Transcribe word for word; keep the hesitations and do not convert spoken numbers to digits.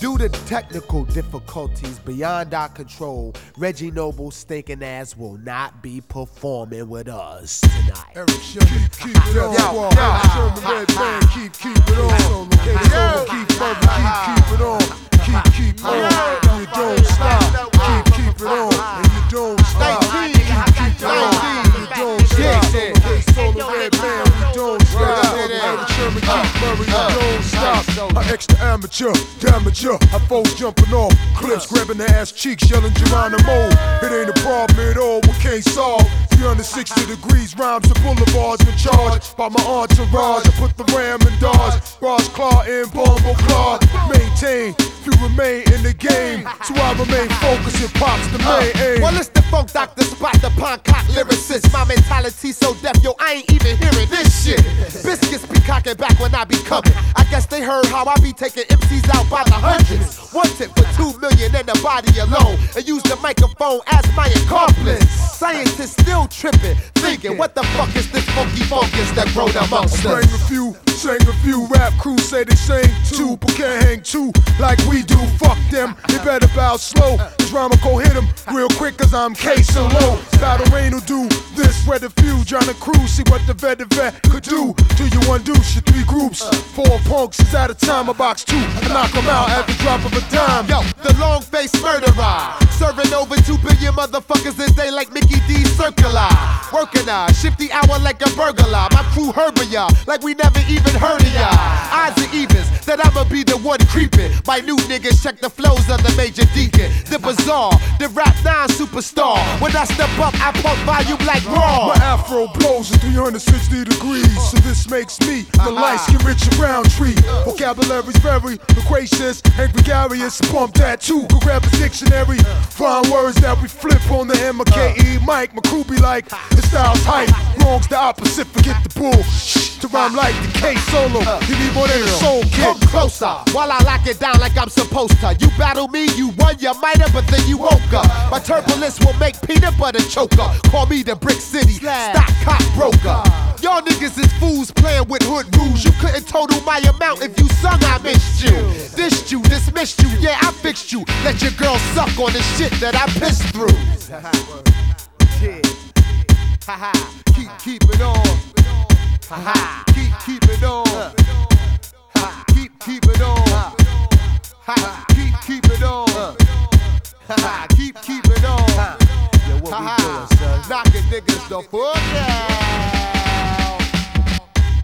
Due to technical difficulties beyond our control, Reggie Noble's stinking ass will not be performing with us tonight. Eric Sherman, keep, keep it on. Yo, yo, Sherman, Red Band, keep, keep it on. Solo, Solo, keep further, keep, keep it on. Keep, keep on, and you don't stop. Keep, keep it on, and you don't stop. Keep, keep it on, and you don't stop. Solo, Red Band, we don't stop. Eric Sherman, keep Murray, you don't stop. An extra amateur, damager. Our foes jumping off cliffs, grabbing their ass cheeks, yelling Geronimo. It ain't a problem at all, we can't solve. three hundred sixty degrees, rhymes and boulevards been charged by my entourage. I put the ram in Dodge, Ross Claw in Bombo Claw. Maintain, if you remain in the game, so I remain focused and pops the main aim. Well, it's the Funk Doctor Spot, the Poncock lyricist. My mentality so deaf, yo, I ain't even hearing this shit. Biscuits be cocking back when I be coming. I guess they heard how I be taking M Cs out by the hundreds. One tip for two million in the body alone, and use the microphone as my accomplice. Scientists still tripping, thinking, what the fuck is this funky fungus that growed amongst us? Bring a few, sing a few, rap crews say they sing too, but can't hang two like we do. Fuck them, they better bow slow. This rhyme will go hit them real quick, cause I'm casing low. Battle Rain will do this, where the few John and Crew see what the vet the vet could do. Till you undo your three groups, four punks is at a time, a box two. I knock them out at the drop of a dime. Yo, the long face murderer, serving over two billion motherfuckers a day like Mickey D. Circular. Working a shifty hour like a burglar. My crew herbing ya like we never even heard of ya. Odds and evens that I'ma be the one creeping. My new niggas check the flows of the Major Deacon. The Bizarre, the rap nine superstar. When I step up, I pump volume like raw. My afro blows at three hundred sixty degrees, so this makes me the light-skin Richard Roundtree. Vocabulary's very loquacious and gregarious. Pump that too, go grab a dictionary. Find words that we flip on the M K E mic. My crew be like, his style's hype. Wrong's the opposite, forget the bull. To rhyme like the K Solo, you need more than a soul kid. Come closer while I lock it down like I'm supposed to. You battle me, you won, you might have, but then you woke up. My turbulence will make peanut butter choker. Call me the Brick City stock cop broker. Y'all niggas is fools playing with hood rules. You couldn't total my amount if you sung I missed you. Dissed you, dismissed you, yeah I fixed you. Let your girl suck on the shit that I pissed through. Keep, keep it on. Keep, keep it on.